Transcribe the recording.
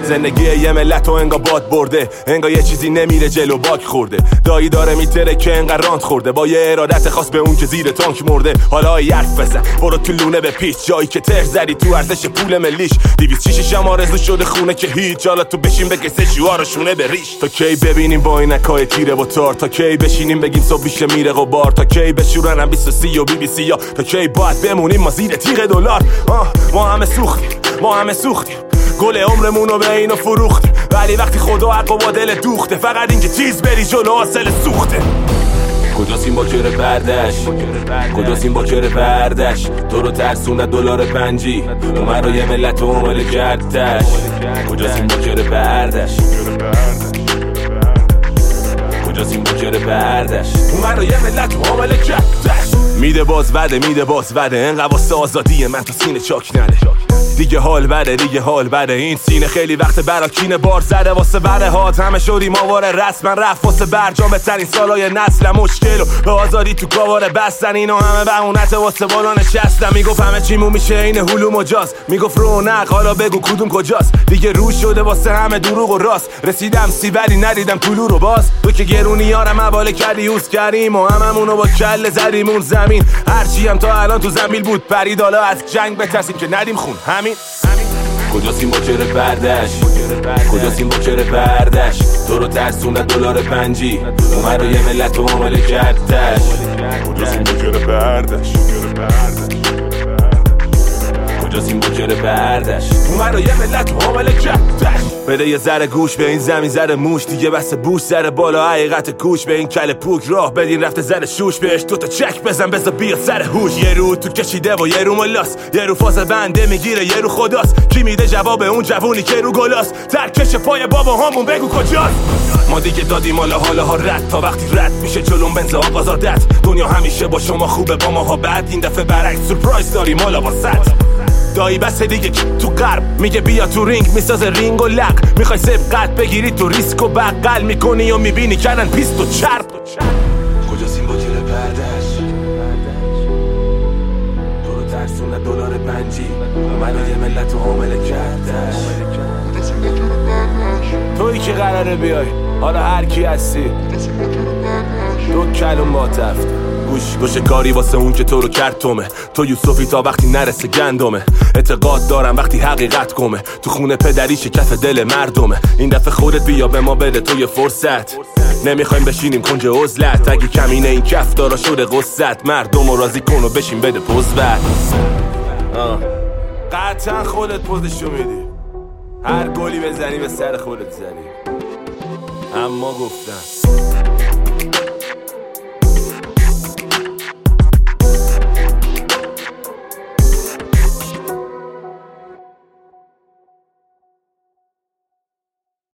زندگی یه ملت و انگا باد برده، انگا یه چیزی نمیره جلو باک خورده. دایی داره میتره که انگا رانت خورده، با یه ارادت خاص به اون که زیر تانک مرده. حالا یرف بزن برو تو لونه به پیچ، جایی که تر زدی تو ارزش پول ملیش. 206 هم آرزو شده خونه که هیچ، حالا تو بشین بگه سه شوارشونه به ریش. تا کی ببینیم با اینکای تیره و تار، تا کی بشینیم بگیم صبح بیشه میره غبار، تا کی بشورن هم 23 و BBC یا تا کی باید بمونیم ما زیر تیغ دلار. ما همه سوختیم گل عمرمونو به اینو فروختیم، ولی وقتی خدا حق و با دل دوخته، فقط اینکه چیز بری جلو حاصل سوخته. کجاست این باکر بردش؟ کجاست این باکر بردش؟ تو رو ترسونه دلار پنجی، اومد رو یه ملت و عمل کردش. کجاست این باکر بردش؟ کجاست این باکر بردش؟ اومد رو یه ملت و عمل کردش. میده باز وده انقدر واسه آزادی من تا سینه چاک نده. دیگه حال بده این سینه خیلی وقت براکین بار زده. واسه بره هات همه شدیم آواره رسما رفت، واسه برجام بهترین سالای نسل مشکل و به آزادی تو کاواره بستن. اینا همه بهونت واسه بالا نشستم. میگفت همه چیمون میشه این هلو مجاز، میگفت رونق حالا بگو کدوم کجاست. دیگه روش شده واسه همه دروغ و راست، رسیدم سی ولی ندیدم طلوع رو باز. تو که گرونیارم حواله کردی یوز کردیم و هممونو با کله زدیم اون زمین. هرچی هم تا الان تو زمین بود پرید، حالا از جنگ بترسیم که ندیم خون. همین کجاست این باکر بردش؟ کجاست این باکر بردش؟ تو رو ترسونه دلار پنجی، اومد رو یه ملت و عمل کردش. کجاست این باکر بردش؟ کجاست این باکر بردش؟ اومد رو یه ملت و عمل کردش. بده یه ذره گوش به این زمین ذره موش، دیگه بس بوش سر بالا حقیقت کوش. به این کل پوک راه بدین رفته زر شوش، بهش دوتا چک بزن بزا بیا سر هوش. یه رو تو کشیده و یه رو ملاس، یه رو فاز بنده میگیره یه رو خداست. کی میده جواب اون جوونی که رو گلاست؟ ترکش پای بابا همون بگو کجاست؟ ما دیگه دادیم حالا ها رد، تا وقتی رد میشه جلوم بنز آغاز عادت. دنیا همیشه با شما خوبه با ماها بد، این دفعه برعکس سورپرایز داریم حالا واسط. دایی بس دیگه تو غرب میگه بیا تو رینگ، میسازه رینگ و لق. میخوای سبقت بگیری تو ریسک و بغل میکنی و میبینی کردن پیست و چرب. کجاست این باکر بردش؟ تو رو ترسونه دلار پنجی، اومد یه ملت و حامل کردش. تویی که قراره بیای حالا هر کی هستی، دو کلم با تفته گوش کاری واسه اون که تو رو کرد تومه. تو یوسفی تا وقتی نرسه گندمه. اعتقاد دارم وقتی حقیقت گمه، تو خونه پدری شکف دل مردمه. این دفعه خودت بیا به ما بده تو یه فرصت، نمیخوایم بشینیم کنج عزلت. اگه کمینه این کف دارا شده قصت، مردم رو راضی کن و بشین بده پوزبت. قطعا خودت پوزشو میدی، هر گلی بزنی به سر خودت زنی. اما گفتم